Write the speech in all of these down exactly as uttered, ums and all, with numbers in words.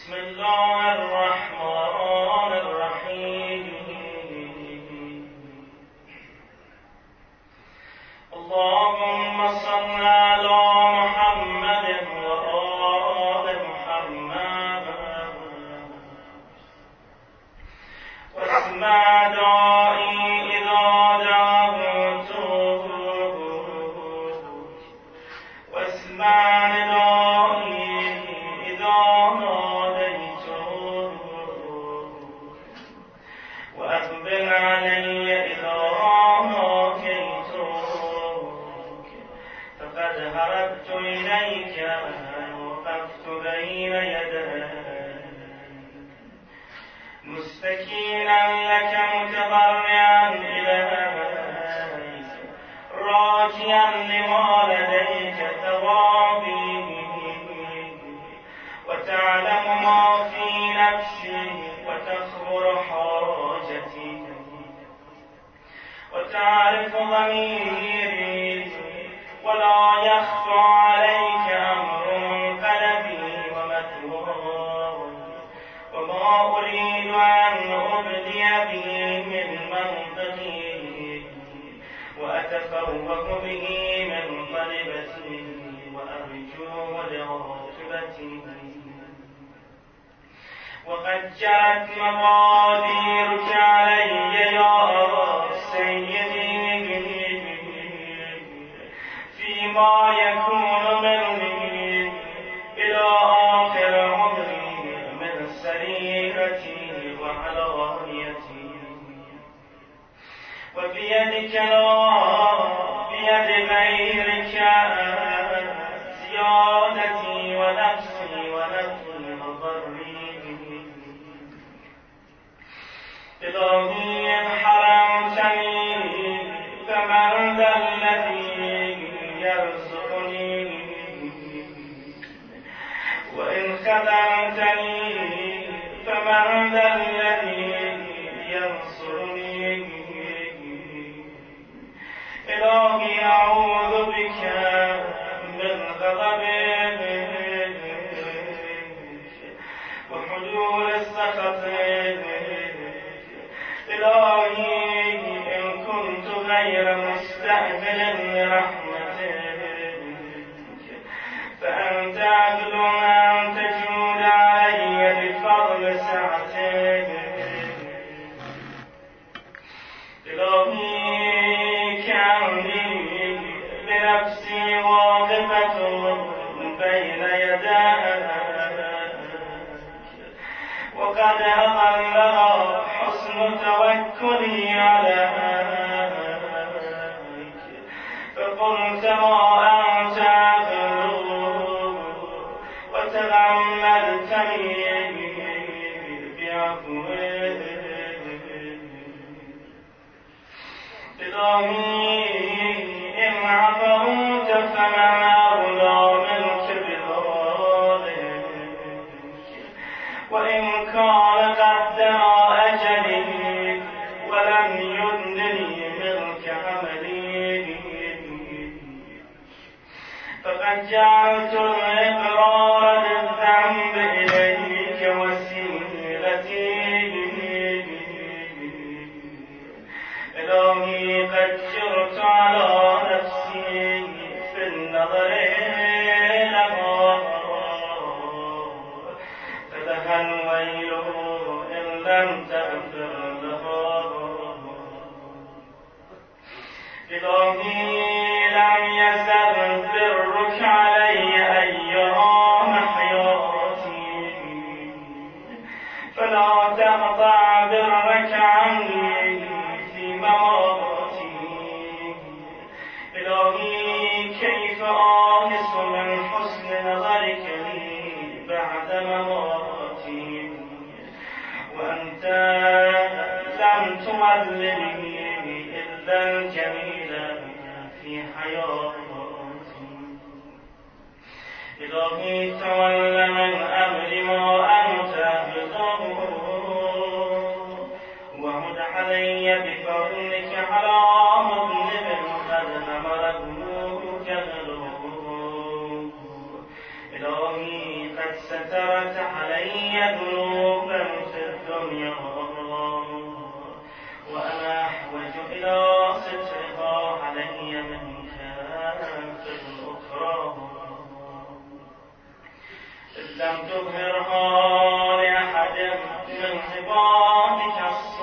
بسم الله الرحمن الرحیم. اللهم صل علی محمد و آل محمد واسمع داعی اذا دعوتک واسمع ندائی اذا نادیتک واقبل علی اذا ناجیتک فقد هربت الیک وقفت بین یدیک مستکینا لك متضرعا إليك راجيا لما لديك ثوابي وتعلم ما في نفسي وتخبر حاجتي وتعرف ضميري ولا يخفى عليك أمر منقلبي ومثواي وما أريد أن أبدي به من منطقي وأتفوق به من طلبتي وأرجو لعاقبتي وقد جرت مقاديرك علي يا سيدي فيما يكون مني إلى آخر عمري من سريرتي وعلانيتي وبيدك لا بيد غيرك زيادتي ونفسي ونفسي وضري إلهي إن حرمتني فمن ذا الذي يرزقني وإن خذلتني فمن ذا الذي ينصرني إلهي أعوذ بك من غضبك وحلول سخطك إلهي إن كنت غير مستأهل لرحمتك فأنت عدل أن تجود علي بفضل سعتك إلهي كأني بنفسي واقفة بين يديك وقد أقلها حسن توكلي عليك فقلت ما أنت أخلو وتغمدتني بعفوك إلهي إن عفوت فمن أولى منك بذلك وإن كان قد دنا أجلي ولم يدنني منك عملي فقد جعلت الإقرار بالذنب إليك وسيلتي إلهي قد جرت على نفسي في النظر لها فلها الويل إن لم تغفر لها إلهي لم يزل برك علي أيام حياتي فلا تقطع برك عني مماتي إلهي كيف آنس من حسن نظرك لي بعد مماتي وأنت لم تولني إلا الجميل في حياتي إلهي تول من أمر ما أنت بضر وهد علي بفضلك على مظلم قد همله جهله إلهي قد سترت علي علي ذنوبا في الدنيا وأنا أحوج إلى سترها علي منك في الأخرى إذ لم تظهرها لأحد من عبادك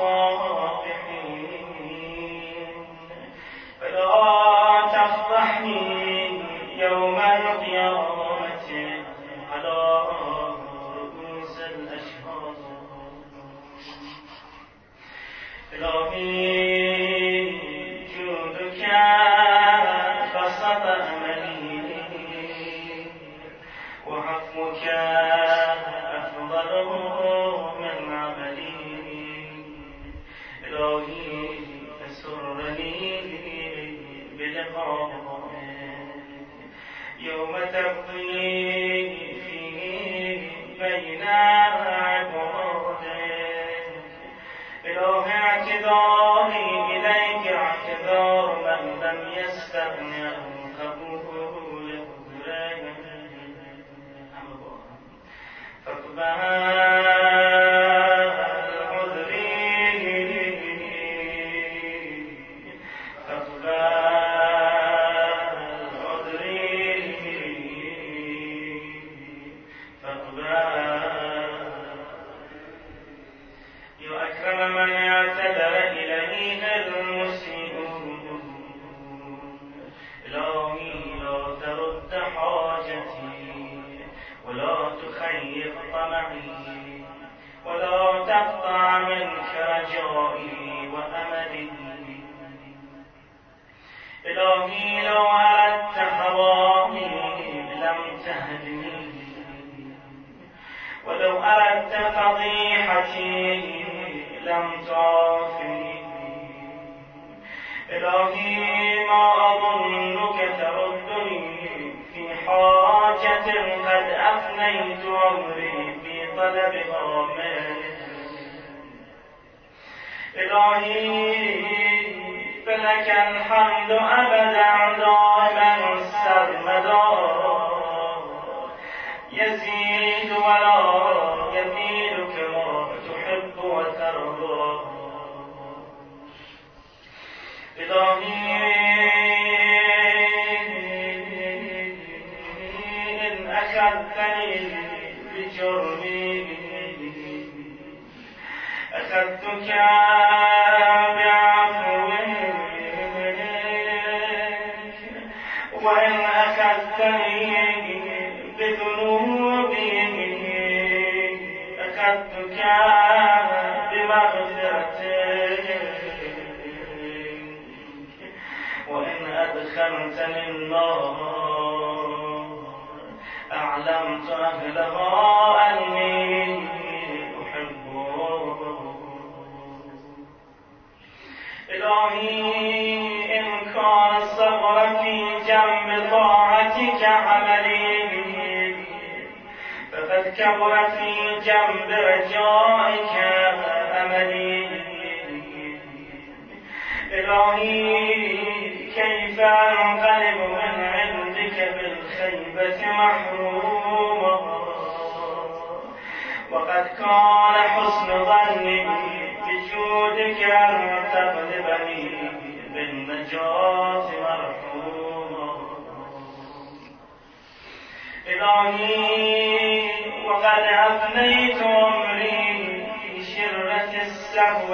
الصالحين فلا تفضحني يوم القيامة على رؤوس الأشهاد. إلهي جودك بسط أملي وعفوك أفضل من عملي. إلهي فسرني بلقائك يوم تقضي فيه بين عبادك. إله اعتذاري إليك اعتذار من لم يستغن عن قبولك فاقبل عذري فاقبل عذري فاقبل. يا أكرم من اعتذر إليه المسيئون إلهي لا ترد حاجتي ولا تخيب طمعي ولا تقطع منك رجائي وأملي. إلهي لو أردت هوائي لم تهدني ولو أردت فضيحتي لم تعافني. إلهي ما أظنك تردني في حاجة قد أفنيت عمري في طلبها منك. إلهي فلك الحمد أبدا دائما سرمدا يزيد ولا يزيد كما تحب وترضى. إلهي إن أخذتني بجرمي أخذتك بعفوك وإن أخذتني بذنوبي أخذتك بمغفرتك وإن أدخلتني النار أعلمت أهلها أني أحبك. إلهي إن كان الصبر في جنب طاعتك عملي فقد كبر في جنب رجائك أملي. إلهي كيف أنقلب من عندك بالخيبة محروما وقد كان حسن ظني بجودك أن تقلبني بالنجاة مرحوما. إلهي وقد أفنيت عمري في شرة السهو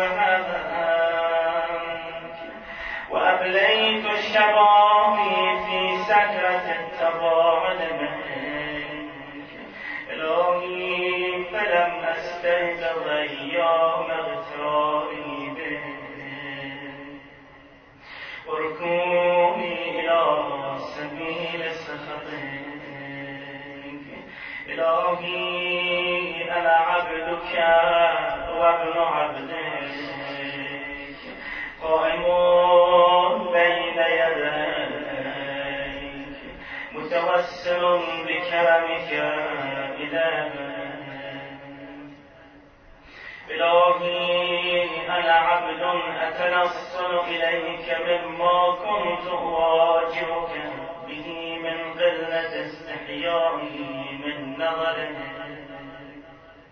هذاك وأبليت شبابي في سكرة التباعد منك. إلهي فلم أستيقظ أيام اغتراري بك وركوني إلى سبيل سخطك. إلهي أنا عبدك وابن عبدك قائم بين يديك متوسل بكرمك إلهي. إلهي أنا عبد أتنصل إليك مما كنت أواجهك به من قلة استحيائي من نظرك.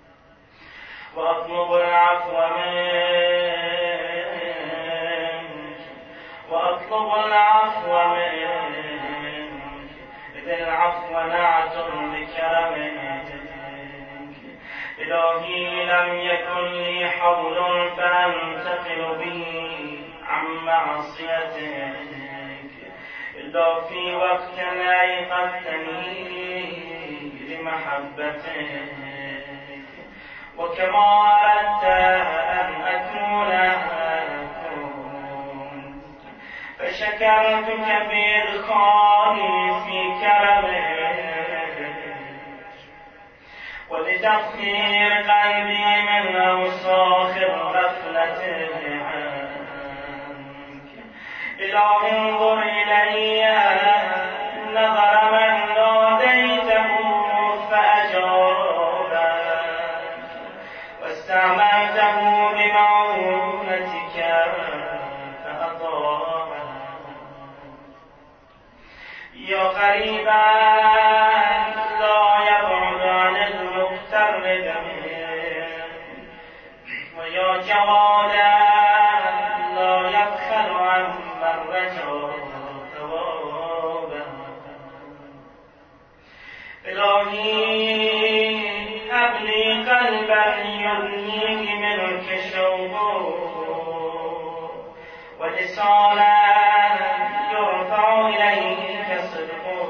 وأطلب العفو منك وأطلب العفو منك إذ العفو نعت بكرمك. إلهي لم يكن لي حول فأنتقل به عن معصيتك إلا في وقت أيقظتني لمحبتك، وكما أردت أن أكون أكون، فشكرتك بإدخالي في كرمك ولتطهير قلبي من أوساخ الغفلة عنك. إله انظر إلي نظر من ناديته فأجابك واستعملته بمعونتك فأطاعك. يا غريبا لا يبعد عن المقترب ويا جوادا لا يبخل عمن رجا ثوابا. إلهي هب لي قلبا يغنيه منك شوقه ولسانا يرفع إليك صدقه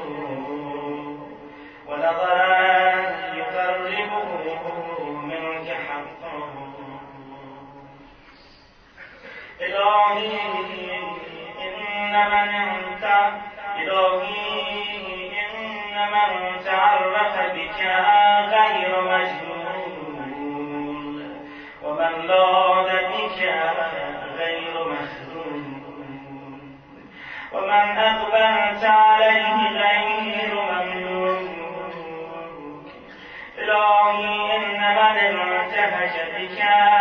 ونظرا يقربه منك حقه. إلهي إن من انت إلهي إن من تعرف بك غير مجنون ومن لاذ بك غير مخذول ومن أقبلت عليه غير مملوك. إلهي إن من انتهج بك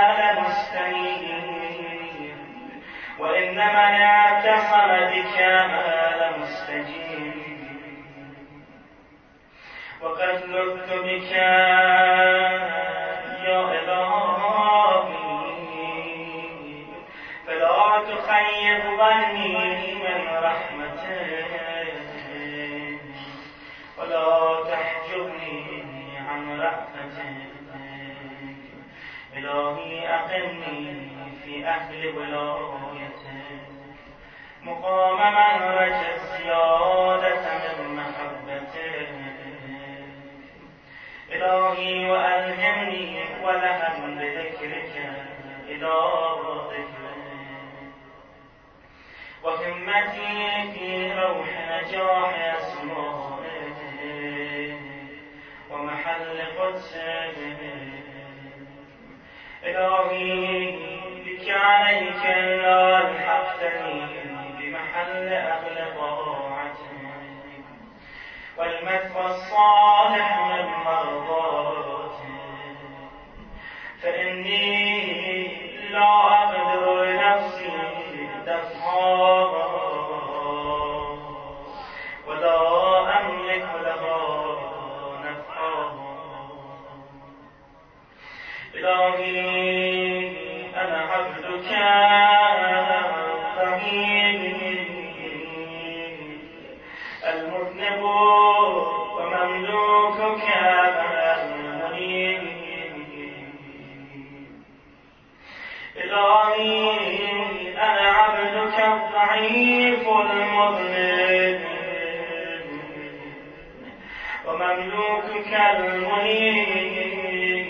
لمستنير وإن من اعتصم بك لمستجيب. وقد لذت بك يا إلهي فلا تخيب ظني من رحمتك ولا تحجبني عن رأفتك. إلهي أقمني في أهل ولايتك مقام من رجا الزيادة من محبتك. إلهي وألهمني ولهم بذكرك إلى ذكرك وهمتي في روح نجاح أسمائك ومحل قدسك. إلهي بك عليك لا ألحقتني بمحل أهل طاعتك والمثوى الصالح من مرضاتك. فإني لا أقدر لنفسي دفعها ولا أملك لها نفعها. إلهي أنا عبدك الرحيم المذنب ومملوكك المنيب. إلهي أنا عبدك الضعيف المذنب ومملوكك المنيب.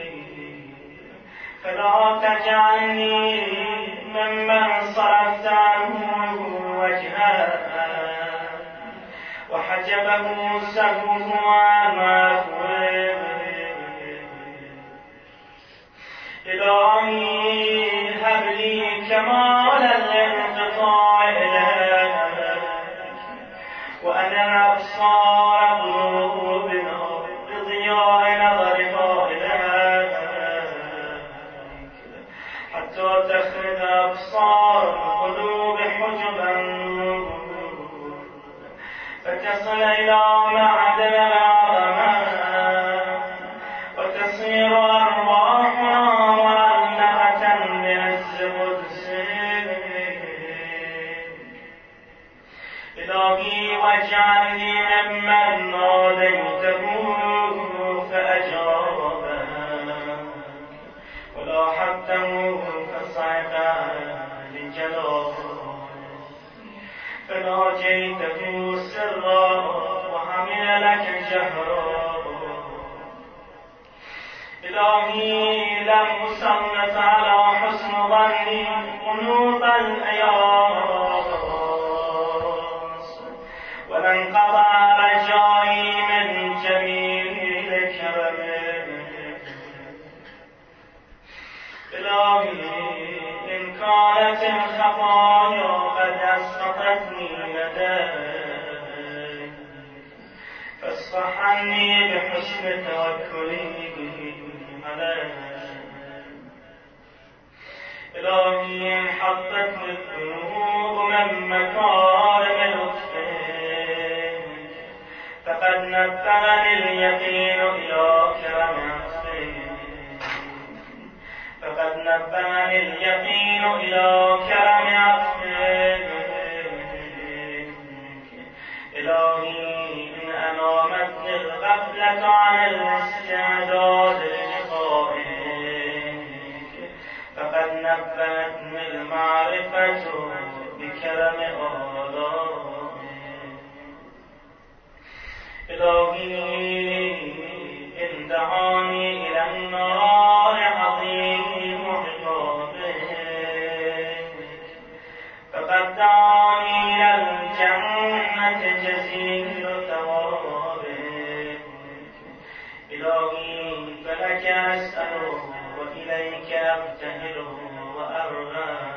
فلا تجعلني ممن صرفت عنه وجهك وحجبه سهوه عن عفوك. إلهي هب لي كمال الانقطاع إليك وأنا أبصار قلوبنا بضياء نظرها إليك حتى تخرج أبصار القلوب حجبا فتصل إلى معدن العظمة وتصير أرواحنا ناجيته سرا وحمل لك جهرا إلهي لم أسلط على حسن ظني قلوب الأياس ولانقطع رجائي من جميل كرمك إلهي إن كانت الخطايا قد أسقطتني لديك فاصفح عني بحسن توكلي عليك إلهي إن حطتني الذنوب من مكارم لطفك فقد نبهني اليقين إلى كرم عطفك فقد نبهني اليقين إلى كرم عطفك إلهي إن أنامتني الغفلة عن الاستعداد للقائك فقد نبهتني المعرفة بكرم آلائك إلهي إن دعاني إلى النار عظيم عقابك فقد دعاني إلى الجنة جزيل ثوابك إلهي فلك أسأل وإليك أبتهل وأرغب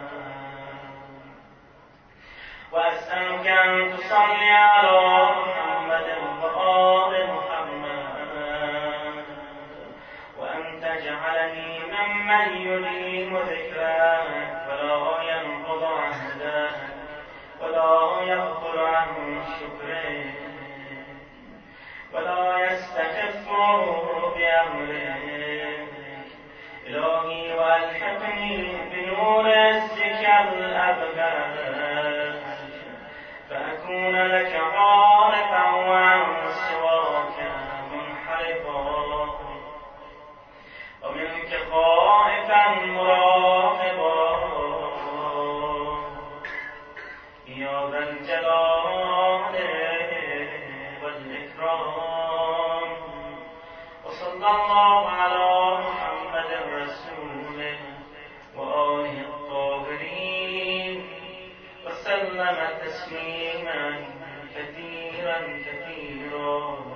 وأسألك أن تصلي على محمد وآل محمد وأن تجعلني ممن يديم ذكرك ولا ينقض عهدك ولا يغفل عن شكرك ولا يستخف بأمرك إلهي وألحقني بنور عزك الأبهى فأكون لك عارفا وعن سواك منحرفا ومنك خائفا مراقبا يا ذا الجلال والإكرام وصلى الله على محمد رسوله وآله الطاهرين وسلم تسليما كثيرا كثيرا